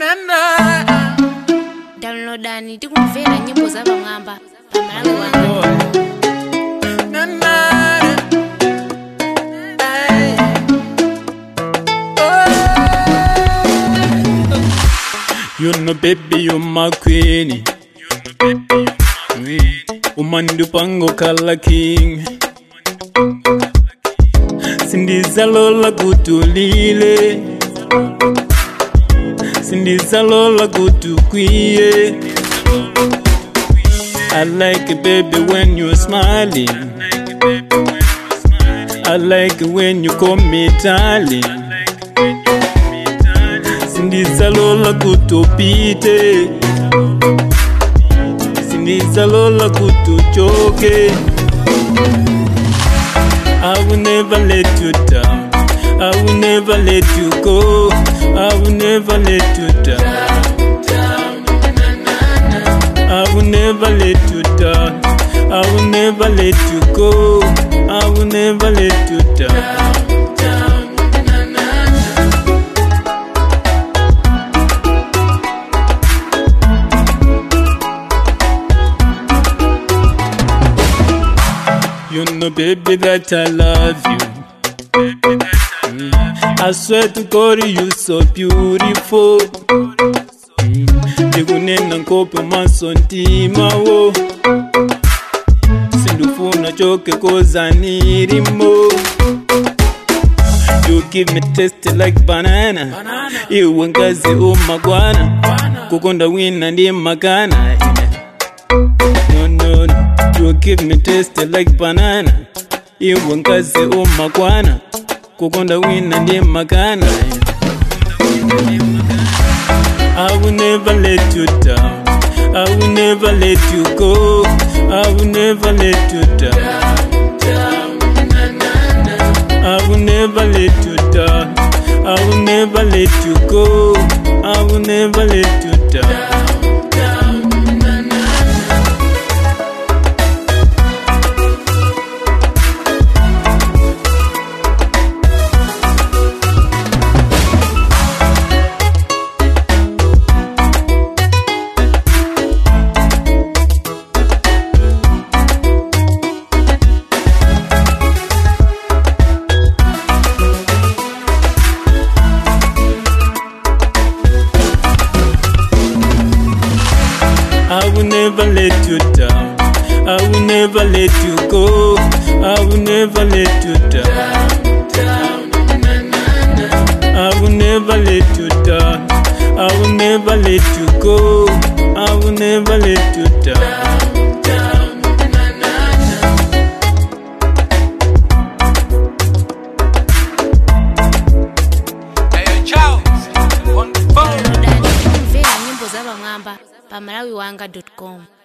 Downloadani tikumvera nyimbo za Bang'amba pamalawi wanga. You know, baby, you're my queenie. Umandu pango kala king. Sindiza lola kutulile. Sindiza lola kutukwiye. I like it, baby, when you're smiling. I like it when you call me darling. Sindiza lola kutupite. Sindiza lola kutuchoke. I will never let you down. I will never let you go. I will never let you down. I will never let you down. I will never let you go. I will never let you down. You know, baby, that I love you. I swear to God, you so beautiful. Ndikunena nkope masontima wo. Sindufuna choke koza nirimo. You give me taste like banana. Iwe ngazi umagwana. Kukonda wina ndi magana. No. You give me taste like banana. Iwe ngazi umagwana. Kukonda wina ndi magana. I will never let you down. I will never let you go. I will never let you down. I will never let you down. I will never let you go. I will never let you down. I will never let you down. I will never let you go. I will never let you down. I will never let you down. I will never let you go. I will never let you down. Downloadani tikumvera nyimbo za Bang'amba pamalawi wanga.com.